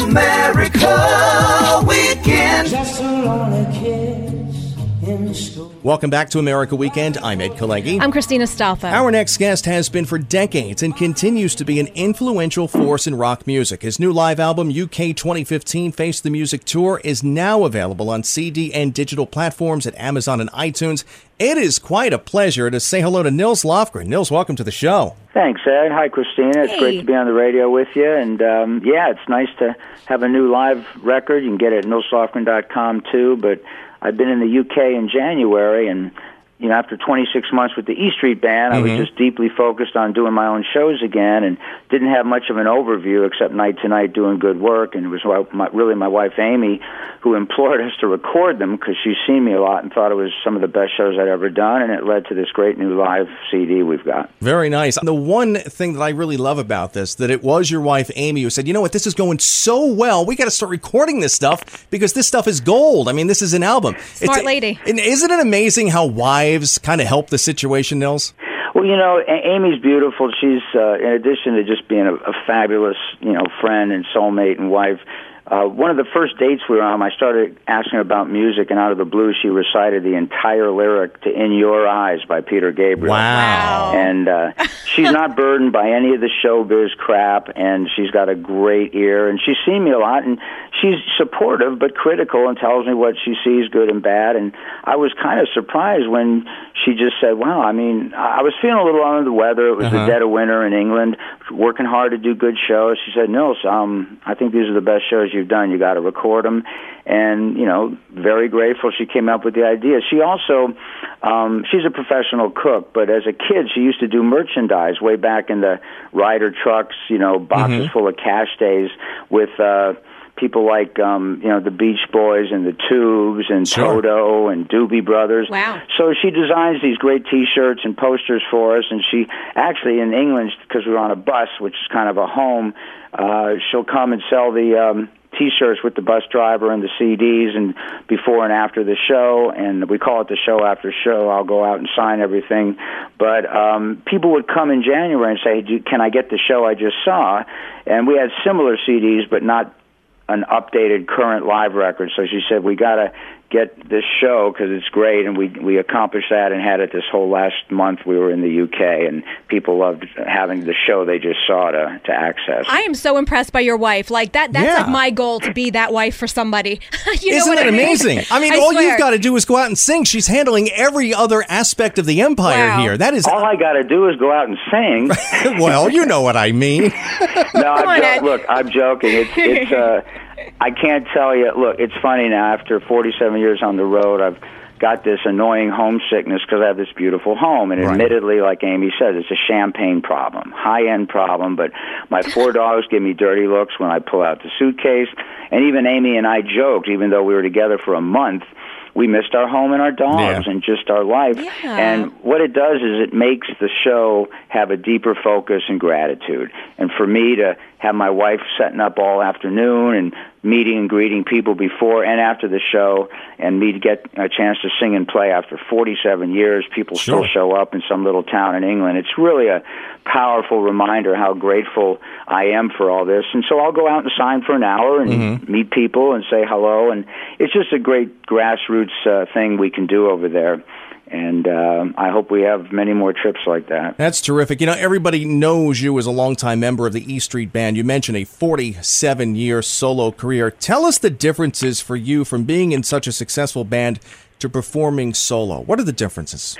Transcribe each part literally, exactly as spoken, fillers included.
America Weekend. Just a lonely kiss in school. Welcome back to America Weekend. I'm Ed Kalegi. I'm Christina Stalfo. Our next guest has been for decades and continues to be an influential force in rock music. His new live album, U K twenty fifteen Face the Music Tour, is now available on C D and digital platforms at Amazon and iTunes. It is quite a pleasure to say hello to Nils Lofgren. Nils, welcome to the show. Thanks, Ed. Hi, Christina. It's Hey. great to be on the radio with you. And, um, yeah, it's nice to have a new live record. You can get it at nils lofgren dot com, too. But I've been in the U K in January, and, you know, after twenty-six months with the E Street Band, mm-hmm. I was just deeply focused on doing my own shows again and didn't have much of an overview except night to night doing good work. And it was my, really my wife, Amy, who implored us to record them because she's seen me a lot and thought it was some of the best shows I'd ever done, and it led to this great new live C D we've got. Very nice. The one thing that I really love about this, that it was your wife, Amy, who said, you know what, this is going so well, we got to start recording this stuff because this stuff is gold. I mean, this is an album. Smart it's, lady. And isn't it amazing how wives kind of help the situation, Nils? Well, you know, A- Amy's beautiful. She's, uh, in addition to just being a, a fabulous, you know, friend and soulmate and wife, Uh, one of the first dates we were on, I started asking her about music, and out of the blue, she recited the entire lyric to In Your Eyes by Peter Gabriel. Wow. And uh, she's not burdened by any of the showbiz crap, and she's got a great ear, and she's seen me a lot, and she's supportive but critical and tells me what she sees, good and bad. And I was kind of surprised when she just said, wow, I mean, I was feeling a little under the weather. It was uh-huh. the dead of winter in England, working hard to do good shows. She said, Nils, um, I think these are the best shows you've done. You got to record them. And, you know, very grateful she came up with the idea. She also, um, she's a professional cook, but as a kid, she used to do merchandise way back in the Ryder trucks, you know, boxes Mm-hmm. full of cash days with, uh, people like, um, you know, the Beach Boys and the Tubes and Sure. Toto and Doobie Brothers. Wow. So she designs these great T-shirts and posters for us, and she actually, in England, because we were on a bus, which is kind of a home, uh, she'll come and sell the um, T-shirts with the bus driver and the C Ds and before and after the show, and we call it the show after show. I'll go out and sign everything. But um, people would come in January and say, "Do- can I get the show I just saw?" And we had similar C Ds, but not an updated current live record. So she said, we got to get this show because it's great, and we we accomplished that and had it this whole last month. We were in the U K, and people loved having the show they just saw to, to access. I am so impressed by your wife. Like that that's Yeah. like my goal, to be that wife for somebody. you know Isn't what that I mean? amazing? I mean, I all swear. you've got to do is go out and sing. She's handling every other aspect of the empire Wow. here. That is, All I got to do is go out and sing. well, you know what I mean. No, Come I'm on, jo- Ed. look, I'm joking. It's it's. Uh, I can't tell you. Look, it's funny now. After forty-seven years on the road, I've got this annoying homesickness because I have this beautiful home. And Right. admittedly, like Amy said, it's a champagne problem, high-end problem. But my four dogs give me dirty looks when I pull out the suitcase. And even Amy and I joked, even though we were together for a month, we missed our home and our dogs Yeah. and just our life. Yeah. And what it does is it makes the show have a deeper focus and gratitude. And for me to have my wife setting up all afternoon and meeting and greeting people before and after the show, and me to get a chance to sing and play after forty-seven years, people Sure. still show up in some little town in England. It's really a powerful reminder how grateful I am for all this. And so I'll go out and sign for an hour and Mm-hmm. meet people and say hello. And it's just a great grassroots uh, thing we can do over there. And uh, I hope we have many more trips like that. That's terrific. You know, everybody knows you as a longtime member of the E Street Band. You mentioned a forty-seven-year solo career. Tell us the differences for you from being in such a successful band to performing solo. What are the differences?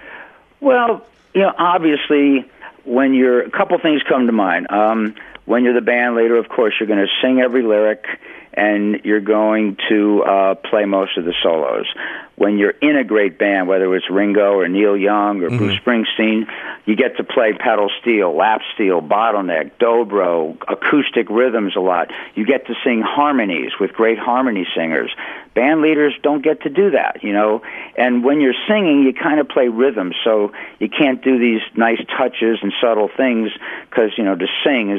Well, you know, obviously, when you're, a couple things come to mind. Um, when you're the band leader, of course, you're going to sing every lyric, and you're going to uh, play most of the solos. When you're in a great band, whether it's Ringo or Neil Young or Mm-hmm. Bruce Springsteen, you get to play pedal steel, lap steel, bottleneck, dobro, acoustic rhythms a lot. You get to sing harmonies with great harmony singers. Band leaders don't get to do that, you know. And when you're singing, you kind of play rhythm, so you can't do these nice touches and subtle things because, you know, to sing is the full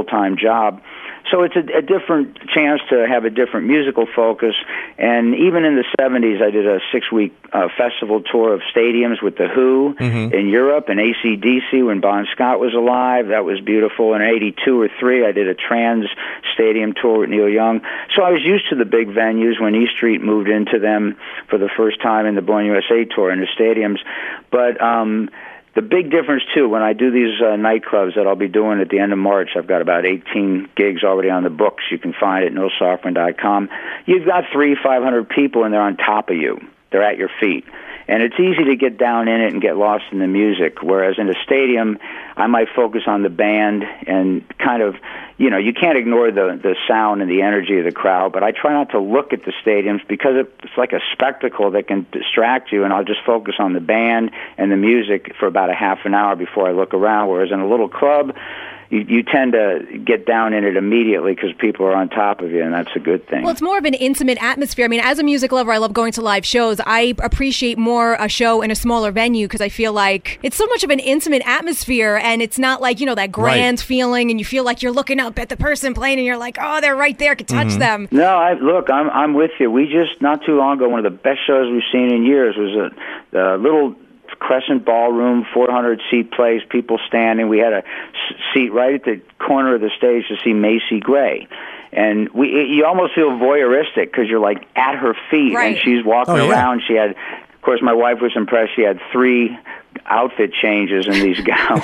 full-time job. So it's a, a different chance to have a different musical focus. And even in the seventies, I did a six-week uh, festival tour of stadiums with The Who mm-hmm. in Europe and A C D C when Bon Scott was alive. That was beautiful. In eighty-two or three, I did a trans stadium tour with Neil Young. So I was used to the big venues when E Street moved into them for the first time in the Born U S A tour in the stadiums. But um the big difference, too, when I do these uh, nightclubs that I'll be doing at the end of March, I've got about eighteen gigs already on the books. You can find it at neil sofran dot com. You've got three, five hundred people, and they're on top of you. They're at your feet. And it's easy to get down in it and get lost in the music, whereas in a stadium, I might focus on the band and kind of, you know, you can't ignore the, the sound and the energy of the crowd, but I try not to look at the stadiums because it's like a spectacle that can distract you, and I'll just focus on the band and the music for about a half an hour before I look around, whereas in a little club, You, you tend to get down in it immediately because people are on top of you, and that's a good thing. Well, it's more of an intimate atmosphere. I mean, as a music lover, I love going to live shows. I appreciate more a show in a smaller venue because I feel like it's so much of an intimate atmosphere, and it's not like, you know, that grand right. feeling, and you feel like you're looking up at the person playing, and you're like, oh, they're right there, I can touch mm-hmm. them. No, I, look, I'm I'm with you. We just, not too long ago, one of the best shows we've seen in years was a, a little Crescent Ballroom, four hundred seat place, people standing. We had a seat right at the corner of the stage to see Macy Gray. And we, you almost feel voyeuristic because you're like at her feet, right. and she's walking oh, yeah. around. She had, of course, my wife was impressed. She had three outfit changes in these gowns.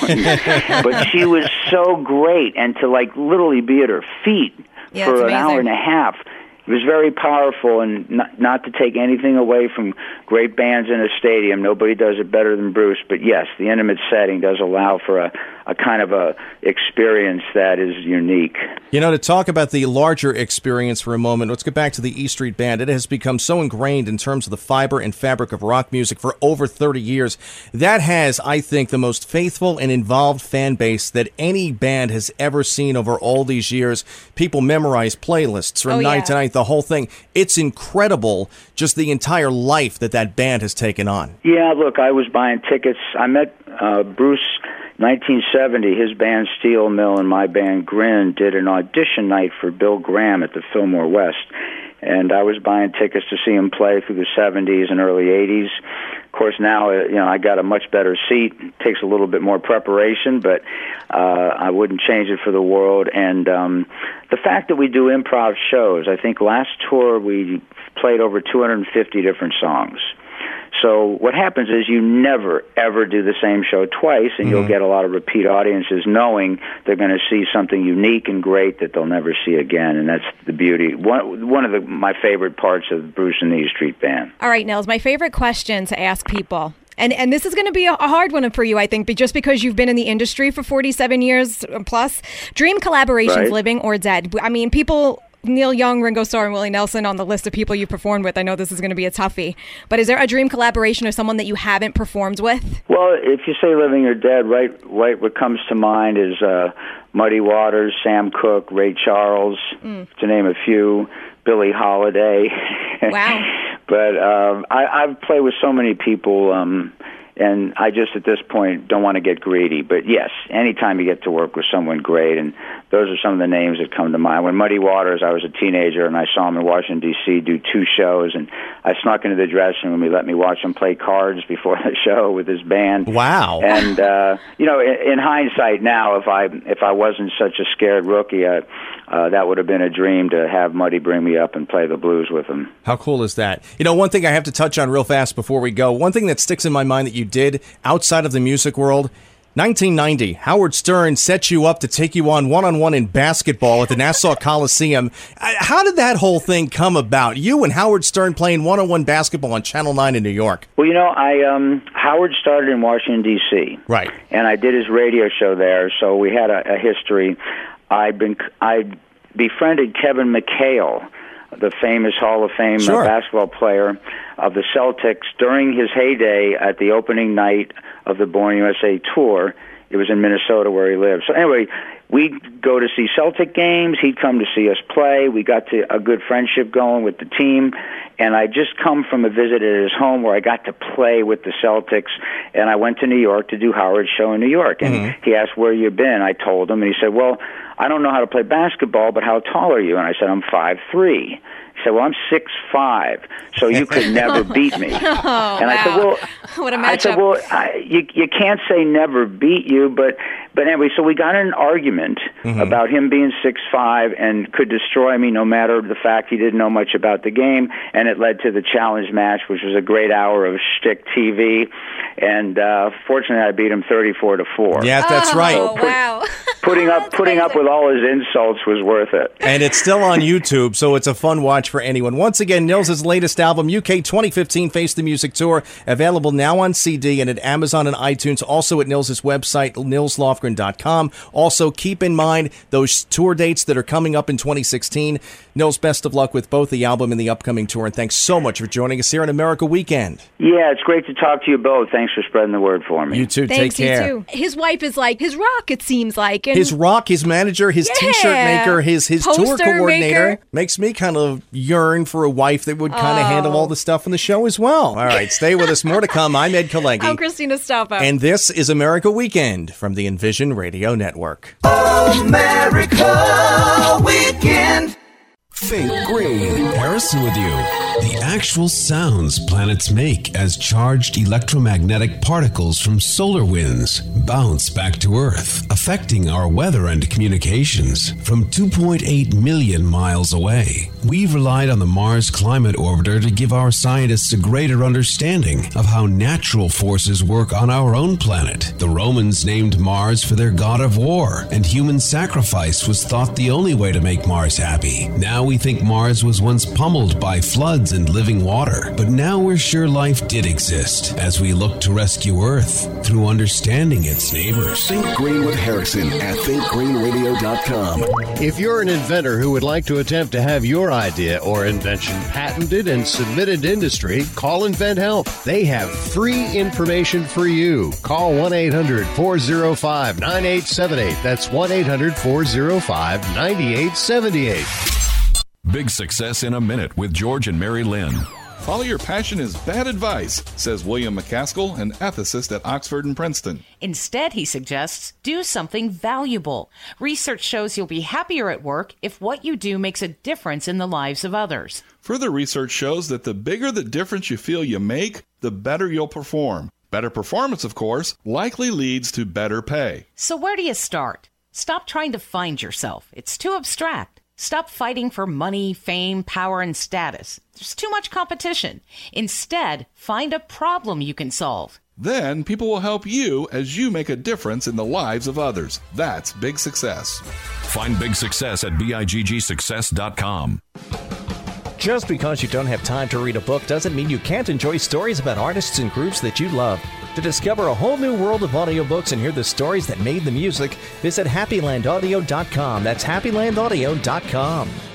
But she was so great. And to like literally be at her feet yeah, for an hour and a half, it was very powerful, and not, not to take anything away from great bands in a stadium. Nobody does it better than Bruce. But yes, the intimate setting does allow for a, a kind of a experience that is unique. You know, to talk about the larger experience for a moment, let's get back to the E Street Band. It has become so ingrained in terms of the fiber and fabric of rock music for over thirty years. That has, I think, the most faithful and involved fan base that any band has ever seen over all these years. People memorize playlists from oh, night yeah. to night. The whole thing. It's incredible, just the entire life that that band has taken on. Yeah, look, I was buying tickets. I met uh, Bruce nineteen seventy. His band Steel Mill and my band Grin did an audition night for Bill Graham at the Fillmore West. And I was buying tickets to see him play through the seventies and early eighties. Of course, now, you know, I got a much better seat. It takes a little bit more preparation, but uh, I wouldn't change it for the world. And um, the fact that we do improv shows, I think last tour we played over two hundred fifty different songs. So what happens is you never, ever do the same show twice, and mm-hmm. you'll get a lot of repeat audiences knowing they're going to see something unique and great that they'll never see again, and that's the beauty. One, one of the, my favorite parts of Bruce and the E Street Band. All right, Nils, my favorite question to ask people, and and this is going to be a, a hard one for you, I think, but just because you've been in the industry for forty-seven years plus, dream collaborations, right. living or dead. I mean, people... Neil Young, Ringo Starr, and Willie Nelson on the list of people you performed with. I know this is going to be a toughie, but is there a dream collaboration or someone that you haven't performed with? Well, if you say living or dead, right, right what comes to mind is uh, Muddy Waters, Sam Cooke, Ray Charles, mm. to name a few, Billie Holiday. Wow. But um, I, I've played with so many people, um, and I just, at this point, don't want to get greedy. But yes, anytime you get to work with someone great, and those are some of the names that come to mind. When Muddy Waters, I was a teenager, and I saw him in Washington, D C do two shows, and I snuck into the dressing room. He let me watch him play cards before the show with his band. Wow. And, uh, you know, in, in hindsight now, if I if I wasn't such a scared rookie, uh, uh, that would have been a dream to have Muddy bring me up and play the blues with him. How cool is that? You know, one thing I have to touch on real fast before we go, one thing that sticks in my mind that you did outside of the music world, nineteen ninety, Howard Stern set you up to take you on one-on-one in basketball at the Nassau Coliseum. How did that whole thing come about? You and Howard Stern playing one-on-one basketball on Channel nine in New York. Well, you know, I um, Howard started in Washington, D C Right. And I did his radio show there, so we had a, a history. I'd been I befriended Kevin McHale, the famous Hall of Fame sure. basketball player of the Celtics, during his heyday at the opening night of the Born U S A tour. It was in Minnesota where he lived. So anyway, we'd go to see Celtic games. He'd come to see us play. We got to a good friendship going with the team. And I just come from a visit at his home where I got to play with the Celtics, and I went to New York to do Howard's show in New York. And mm-hmm. he asked, where you been? I told him, and he said, well, I don't know how to play basketball, but how tall are you? And I said, I'm five three. He said, well, I'm six five, so you could never beat me. Oh, and I wow. said, well, what a matchup. I said, well, I, you, you can't say never beat you, but but anyway, so we got in an argument mm-hmm. about him being six five and could destroy me no matter the fact he didn't know much about the game, and it led to the challenge match, which was a great hour of shtick T V, and uh, fortunately I beat him thirty-four to four. Yeah, that's oh, right. Oh, wow. Putting up putting up with all his insults was worth it. And it's still on YouTube, so it's a fun watch for anyone. Once again, Nils' latest album, U K twenty fifteen Face the Music Tour, available now on C D and at Amazon and iTunes, also at Nils' website, nils lofgren dot com. Also, keep in mind those tour dates that are coming up in twenty sixteen. Nils, best of luck with both the album and the upcoming tour, and thanks so much for joining us here on America Weekend. Yeah, it's great to talk to you both. Thanks for spreading the word for me. You too. Thanks, take care. You too. His wife is like his rock, it seems like. And his rock, his manager, his yeah. T-shirt maker, his, his tour Poster coordinator. maker. Makes me kind of yearn for a wife that would kind of Oh. handle all the stuff in the show as well. All right, stay with us. More to come. I'm Ed Kalegi. I'm Christina Stoppa. And this is America Weekend from the Envision Radio Network. America Weekend. Think Green. Harrison with you. The actual sounds planets make as charged electromagnetic particles from solar winds bounce back to Earth, affecting our weather and communications from two point eight million miles away. We've relied on the Mars Climate Orbiter to give our scientists a greater understanding of how natural forces work on our own planet. The Romans named Mars for their god of war, and human sacrifice was thought the only way to make Mars happy. Now we think Mars was once pummeled by floods and living water, but now we're sure life did exist as we look to rescue Earth through understanding its neighbors. Think Green with Harrison at think green radio dot com. If you're an inventor who would like to attempt to have your idea or invention patented and submitted to industry, call Invent Help. They have free information for you. Call one eight hundred four oh five nine eight seven eight. That's one eight hundred four oh five nine eight seven eight. Big Success in a Minute with George and Mary Lynn. Follow your passion is bad advice, says William McCaskill, an ethicist at Oxford and Princeton. Instead, he suggests, do something valuable. Research shows you'll be happier at work if what you do makes a difference in the lives of others. Further research shows that the bigger the difference you feel you make, the better you'll perform. Better performance, of course, likely leads to better pay. So where do you start? Stop trying to find yourself. It's too abstract. Stop fighting for money, fame, power, and status. There's too much competition. Instead, find a problem you can solve. Then people will help you as you make a difference in the lives of others. That's Big Success. Find Big Success at big success dot com. Just because you don't have time to read a book doesn't mean you can't enjoy stories about artists and groups that you love. To discover a whole new world of audiobooks and hear the stories that made the music, visit happy land audio dot com. That's happy land audio dot com.